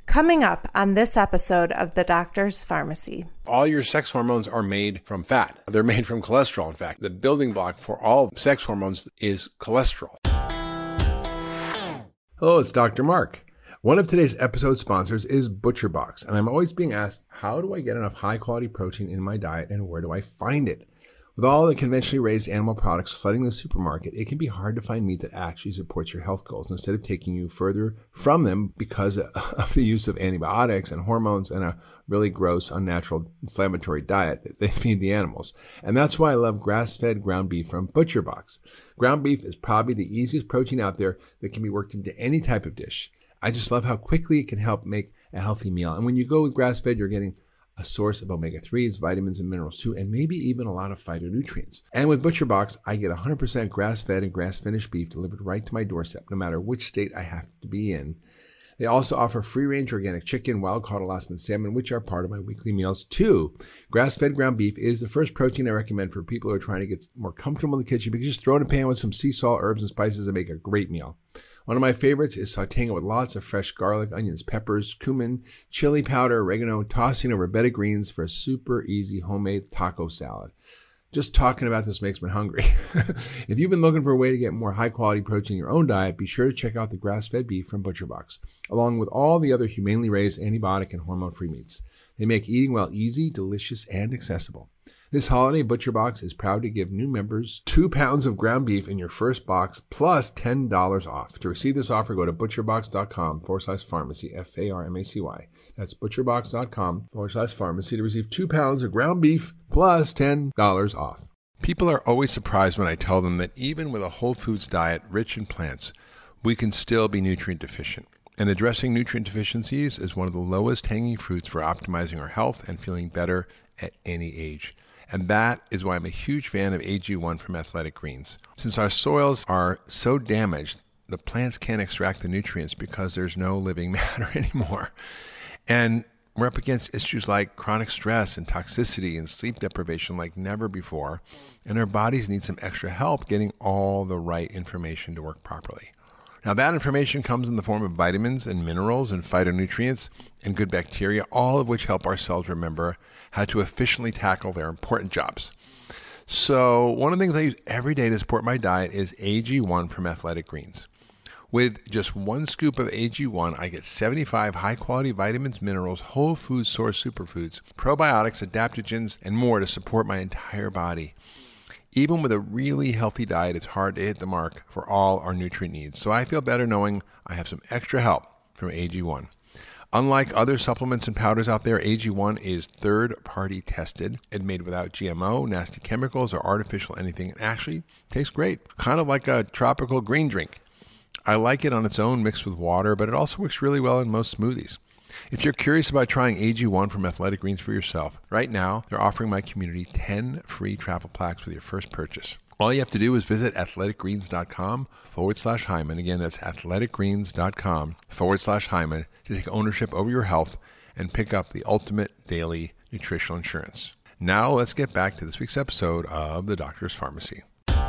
Coming up on this episode of The Doctor's Pharmacy. All your sex hormones are made from fat. They're made from cholesterol, in fact. The building block for all sex hormones is cholesterol. Hello, it's Dr. Mark. One of today's episode sponsors is ButcherBox, and I'm always being asked, how do I get enough high-quality protein in my diet, and where do I find it? With all the conventionally raised animal products flooding the supermarket, it can be hard to find meat that actually supports your health goals instead of taking you further from them because of the use of antibiotics and hormones and a really gross, unnatural, inflammatory diet that they feed the animals. And that's why I love grass-fed ground beef from ButcherBox. Ground beef is probably the easiest protein out there that can be worked into any type of dish. I just love how quickly it can help make a healthy meal. And when you go with grass-fed, you're getting a source of omega-3s, vitamins, and minerals too, and maybe even a lot of phytonutrients. And with ButcherBox, I get 100% grass-fed and grass-finished beef delivered right to my doorstep, no matter which state I have to be in. They also offer free-range organic chicken, wild-caught Alaskan salmon, which are part of my weekly meals too. Grass-fed ground beef is the first protein I recommend for people who are trying to get more comfortable in the kitchen because you just throw it in a pan with some sea salt, herbs, and spices and make a great meal. One of my favorites is sauteing it with lots of fresh garlic, onions, peppers, cumin, chili powder, oregano, tossing over a bed of greens for a super easy homemade taco salad. Just talking about this makes me hungry. If you've been looking for a way to get more high-quality protein in your own diet, be sure to check out the grass-fed beef from ButcherBox, along with all the other humanely raised antibiotic and hormone-free meats. They make eating well easy, delicious, and accessible. This holiday, ButcherBox is proud to give new members 2 pounds of ground beef in your first box plus $10 off. To receive this offer, go to butcherbox.com/pharmacy, F-A-R-M-A-C-Y. That's butcherbox.com/pharmacy to receive 2 pounds of ground beef plus $10 off. People are always surprised when I tell them that even with a whole foods diet rich in plants, we can still be nutrient deficient. And addressing nutrient deficiencies is one of the lowest hanging fruits for optimizing our health and feeling better at any age. And that is why I'm a huge fan of AG1 from Athletic Greens. Since our soils are so damaged, the plants can't extract the nutrients because there's no living matter anymore. And we're up against issues like chronic stress and toxicity and sleep deprivation like never before. And our bodies need some extra help getting all the right information to work properly. Now, that information comes in the form of vitamins and minerals and phytonutrients and good bacteria, all of which help our cells remember how to efficiently tackle their important jobs. So one of the things I use every day to support my diet is AG1 from Athletic Greens. With just 1 scoop of AG1, I get 75 high-quality vitamins, minerals, whole food source superfoods, probiotics, adaptogens, and more to support my entire body. Even with a really healthy diet, it's hard to hit the mark for all our nutrient needs. So I feel better knowing I have some extra help from AG1. Unlike other supplements and powders out there, AG1 is third-party tested and made without GMO, nasty chemicals, or artificial anything. It actually tastes great, kind of like a tropical green drink. I like it on its own mixed with water, but it also works really well in most smoothies. If you're curious about trying AG1 from Athletic Greens for yourself, right now they're offering my community 10 free travel packs with your first purchase. All you have to do is visit athleticgreens.com/Hyman. Again, that's athleticgreens.com/Hyman to take ownership over your health and pick up the ultimate daily nutritional insurance. Now let's get back to this week's episode of The Doctor's Pharmacy.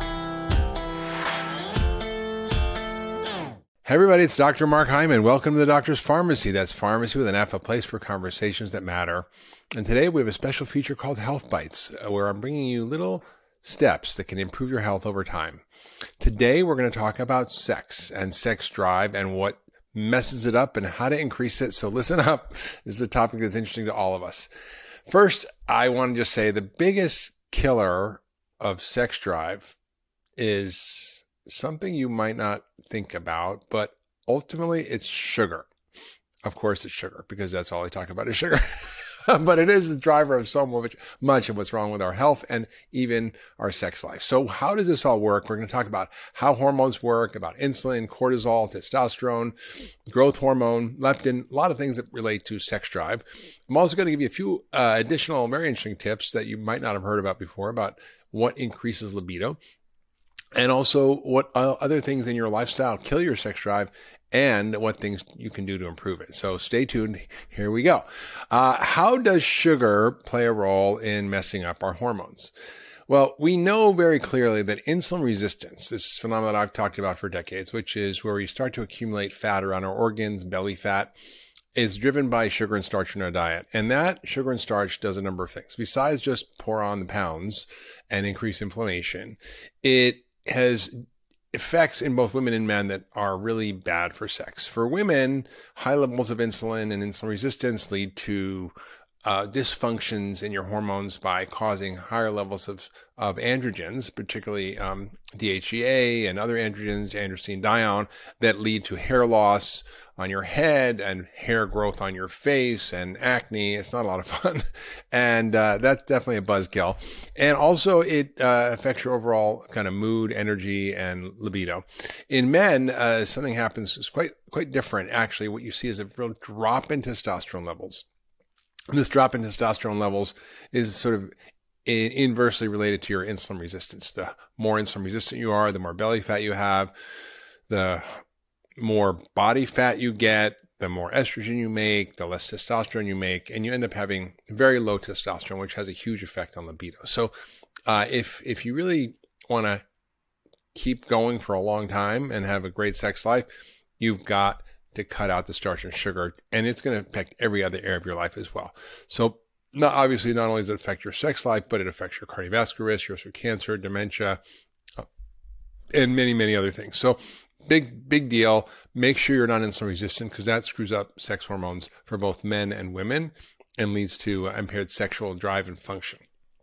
Hey everybody, it's Dr. Mark Hyman. Welcome to The Doctor's Pharmacy. That's pharmacy with an F, a place for conversations that matter. And today we have a special feature called Health Bites, where I'm bringing you little steps that can improve your health over time. Today we're going to talk about sex and sex drive and what messes it up and how to increase it. So listen up. This is a topic that's interesting to all of us. First, I want to just say the biggest killer of sex drive is something you might not think about, but ultimately it's sugar. Of course it's sugar, because that's all I talk about is sugar. But it is the driver of so much of what's wrong with our health and even our sex life. So how does this all work? We're going to talk about how hormones work, about insulin, cortisol, testosterone, growth hormone, leptin, a lot of things that relate to sex drive. I'm also going to give you a few additional very interesting tips that you might not have heard about before about what increases libido. And also what other things in your lifestyle kill your sex drive and what things you can do to improve it. So stay tuned. Here we go. How does sugar play a role in messing up our hormones? Well, we know very clearly that insulin resistance, this phenomenon that I've talked about for decades, which is where we start to accumulate fat around our organs, belly fat, is driven by sugar and starch in our diet. And that sugar and starch does a number of things. Besides just pour on the pounds and increase inflammation, it has effects in both women and men that are really bad for sex. For women, high levels of insulin and insulin resistance lead to dysfunctions in your hormones by causing higher levels of androgens, particularly DHEA and other androgens, androstenedione, that lead to hair loss on your head and hair growth on your face and acne. It's not a lot of fun. And that's definitely a buzzkill. And also it affects your overall kind of mood, energy, and libido. In men, something happens is quite different. Actually, what you see is a real drop in testosterone levels. This drop in testosterone levels is sort of inversely related to your insulin resistance. The more insulin resistant you are, the more belly fat you have, the more body fat you get, the more estrogen you make, the less testosterone you make, and you end up having very low testosterone, which has a huge effect on libido. So if you really want to keep going for a long time and have a great sex life, you've got to cut out the starch and sugar, and it's going to affect every other area of your life as well. So obviously, not only does it affect your sex life, but it affects your cardiovascular risk, your risk of cancer, dementia, and many, many other things. So big deal. Make sure you're not insulin resistant, because that screws up sex hormones for both men and women and leads to impaired sexual drive and function.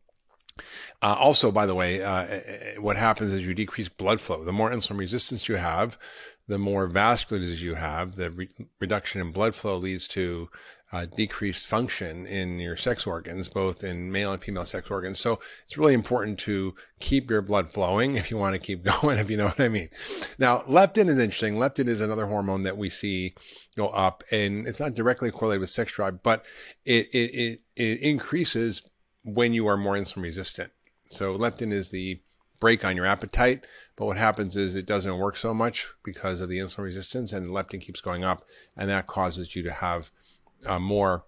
Also, by the way, what happens is you decrease blood flow. The more insulin resistance you have, the more vascular disease you have, the reduction in blood flow leads to decreased function in your sex organs, both in male and female sex organs. So it's really important to keep your blood flowing if you want to keep going, if you know what I mean. Now, leptin is interesting. Leptin is another hormone that we see go up, and it's not directly correlated with sex drive, but it increases when you are more insulin resistant. So leptin is the brake on your appetite, but what happens is it doesn't work so much because of the insulin resistance, and leptin keeps going up, and that causes you to have more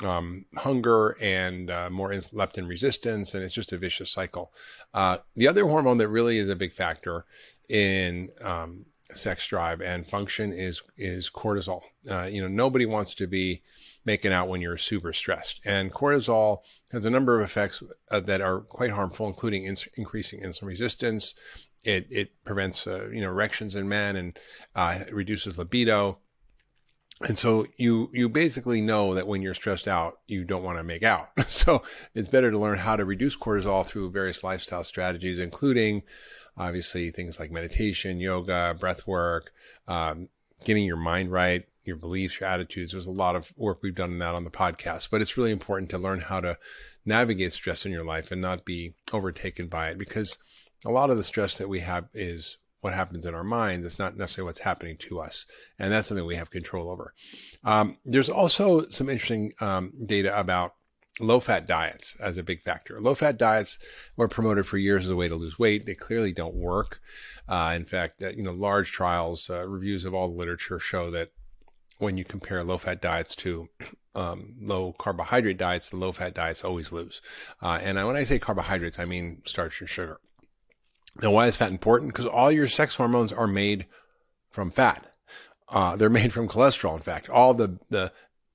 hunger and more leptin resistance, and it's just a vicious cycle. The other hormone that really is a big factor in sex drive and function is cortisol. Nobody wants to be making out when you're super stressed, and cortisol has a number of effects that are quite harmful, including increasing insulin resistance. It prevents erections in men and reduces libido. And so you basically know that when you're stressed out, you don't want to make out. So it's better to learn how to reduce cortisol through various lifestyle strategies, including obviously things like meditation, yoga, breath work, getting your mind right, your beliefs, your attitudes. There's a lot of work we've done on that on the podcast, but it's really important to learn how to navigate stress in your life and not be overtaken by it, because a lot of the stress that we have is what happens in our minds. It's not necessarily what's happening to us. And that's something we have control over. There's also some interesting data about low-fat diets as a big factor. Low-fat diets were promoted for years as a way to lose weight. They clearly don't work. In fact, large trials, reviews of all the literature show that when you compare low-fat diets to low-carbohydrate diets, the low-fat diets always lose. And when I say carbohydrates, I mean starch and sugar. Now, why is fat important? Because all your sex hormones are made from fat. They're made from cholesterol, in fact. All the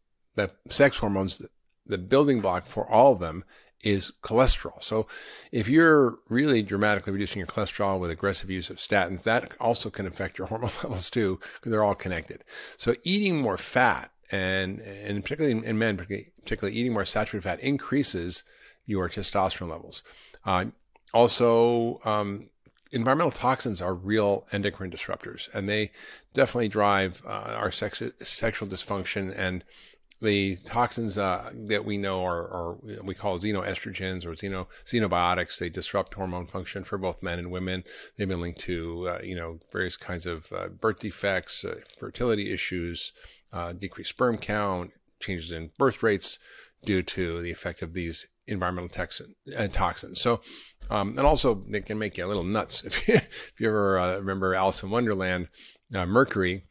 sex hormones, the building block for all of them is cholesterol. So if you're really dramatically reducing your cholesterol with aggressive use of statins, that also can affect your hormone levels too, because they're all connected. So eating more fat, and particularly in men, particularly eating more saturated fat, increases your testosterone levels. Also, environmental toxins are real endocrine disruptors, and they definitely drive our sexual dysfunction. And the toxins that we know are we call xenoestrogens or xenobiotics. They disrupt hormone function for both men and women. They've been linked to various kinds of birth defects, fertility issues, decreased sperm count, changes in birth rates due to the effect of these environmental toxins. So, and also they can make you a little nuts. If you ever remember Alice in Wonderland, mercury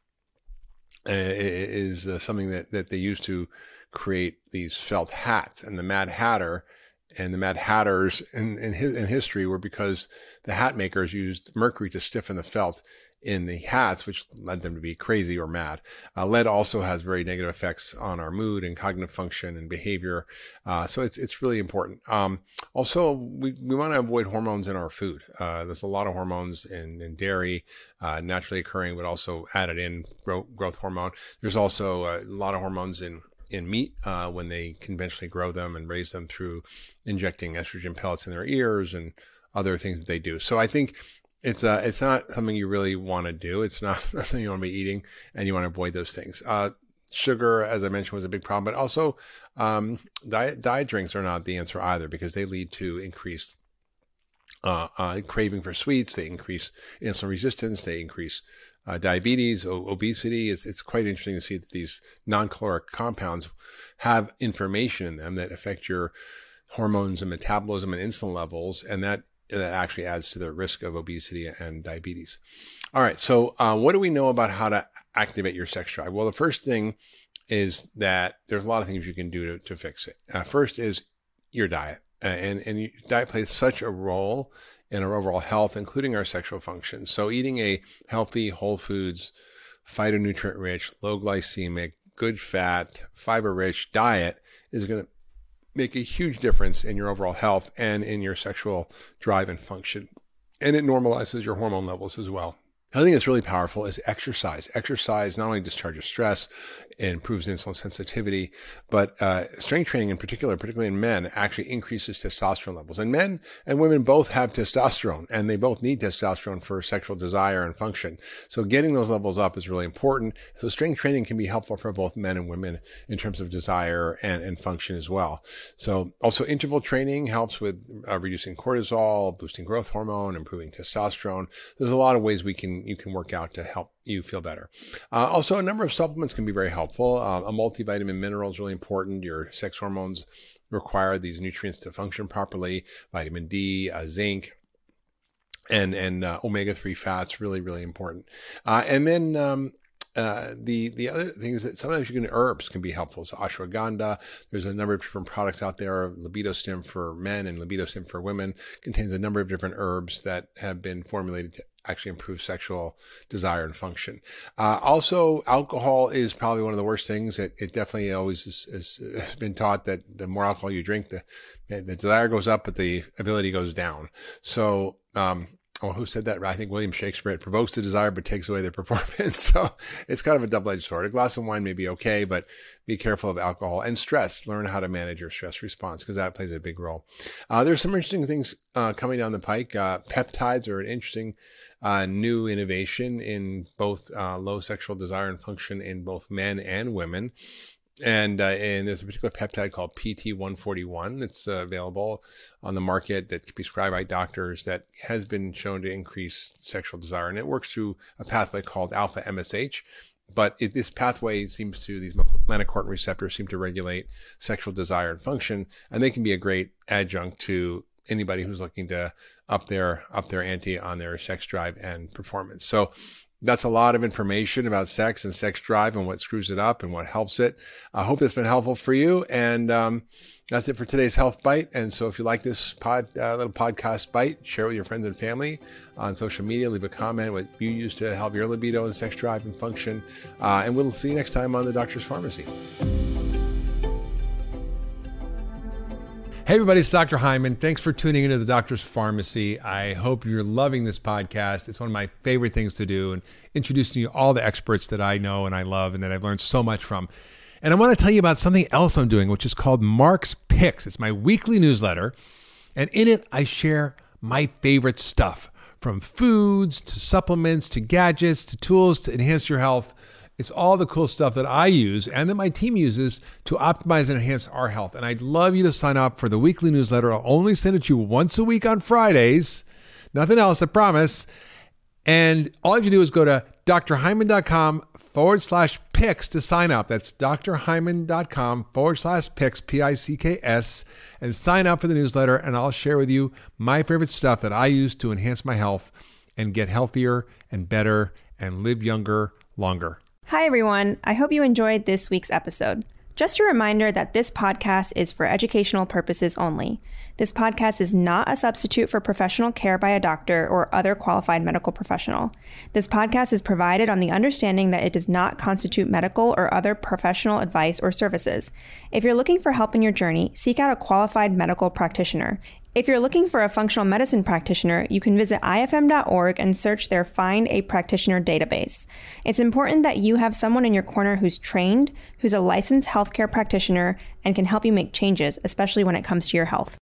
is something that they used to create these felt hats, and the Mad Hatter and the Mad Hatters in history were because the hat makers used mercury to stiffen the felt in the hats, which led them to be crazy or mad. Lead also has very negative effects on our mood and cognitive function and behavior. So it's really important. Also, we want to avoid hormones in our food. There's a lot of hormones in dairy, naturally occurring, but also added in growth hormone. There's also a lot of hormones in meat when they conventionally grow them and raise them through injecting estrogen pellets in their ears and other things that they do. So I think it's not something you really want to do. It's not something you want to be eating, and you want to avoid those things. Sugar, as I mentioned, was a big problem, but also diet drinks are not the answer either, because they lead to increased craving for sweets. They increase insulin resistance. They increase diabetes, obesity. It's quite interesting to see that these non-caloric compounds have information in them that affect your hormones and metabolism and insulin levels, and that actually adds to the risk of obesity and diabetes. All right, so what do we know about how to activate your sex drive? Well, the first thing is that there's a lot of things you can do to fix it. First is your diet, and your diet plays such a role in our overall health, including our sexual function. So eating a healthy, whole foods, phytonutrient-rich, low glycemic, good fat, fiber-rich diet is going to make a huge difference in your overall health and in your sexual drive and function. And it normalizes your hormone levels as well. Another thing that's really powerful is exercise. Exercise not only discharges stress, it improves insulin sensitivity, but strength training in particular, particularly in men, actually increases testosterone levels. And men and women both have testosterone, and they both need testosterone for sexual desire and function. So getting those levels up is really important. So strength training can be helpful for both men and women in terms of desire and function as well. So also interval training helps with reducing cortisol, boosting growth hormone, improving testosterone. There's a lot of ways you can work out to help you feel better. Also, a number of supplements can be very helpful. A multivitamin mineral is really important. Your sex hormones require these nutrients to function properly. Vitamin D, zinc, and omega-3 fats, really, really important. And then the other thing is that sometimes herbs can be helpful. So ashwagandha, there's a number of different products out there. Libido Stim for men and Libido Stim for women contains a number of different herbs that have been formulated to actually improve sexual desire and function. Also, alcohol is probably one of the worst things. It definitely always has been taught that the more alcohol you drink, the desire goes up, but the ability goes down. So, who said that? I think William Shakespeare. It provokes the desire, but takes away the performance. So it's kind of a double-edged sword. A glass of wine may be okay, but be careful of alcohol and stress. Learn how to manage your stress response, because that plays a big role. There's some interesting things coming down the pike. Peptides are an interesting new innovation in both low sexual desire and function in both men and women. And there's a particular peptide called PT141 that's available on the market that can be prescribed by doctors that has been shown to increase sexual desire. And it works through a pathway called alpha MSH. But this pathway these melanocortin receptors seem to regulate sexual desire and function. And they can be a great adjunct to anybody who's looking to up their ante on their sex drive and performance. So that's a lot of information about sex and sex drive and what screws it up and what helps it. I hope that's been helpful for you. And that's it for today's Health Bite. And so if you like this little podcast bite, share it with your friends and family on social media. Leave a comment what you use to help your libido and sex drive and function. And we'll see you next time on The Doctor's Pharmacy. Hey everybody, it's Dr. Hyman. Thanks for tuning into The Doctor's Pharmacy. I hope you're loving this podcast. It's one of my favorite things to do, and introducing you all the experts that I know and I love and that I've learned so much from. And I want to tell you about something else I'm doing, which is called Mark's Picks. It's my weekly newsletter, and in it I share my favorite stuff, from foods to supplements to gadgets to tools to enhance your health. It's all the cool stuff that I use and that my team uses to optimize and enhance our health. And I'd love you to sign up for the weekly newsletter. I'll only send it to you once a week on Fridays. Nothing else, I promise. And all you have to do is go to drhyman.com/picks to sign up. That's drhyman.com/picks, P-I-C-K-S, and sign up for the newsletter. And I'll share with you my favorite stuff that I use to enhance my health and get healthier and better and live younger, longer. Hi, everyone. I hope you enjoyed this week's episode. Just a reminder that this podcast is for educational purposes only. This podcast is not a substitute for professional care by a doctor or other qualified medical professional. This podcast is provided on the understanding that it does not constitute medical or other professional advice or services. If you're looking for help in your journey, seek out a qualified medical practitioner. If you're looking for a functional medicine practitioner, you can visit ifm.org and search their Find a Practitioner database. It's important that you have someone in your corner who's trained, who's a licensed healthcare practitioner, and can help you make changes, especially when it comes to your health.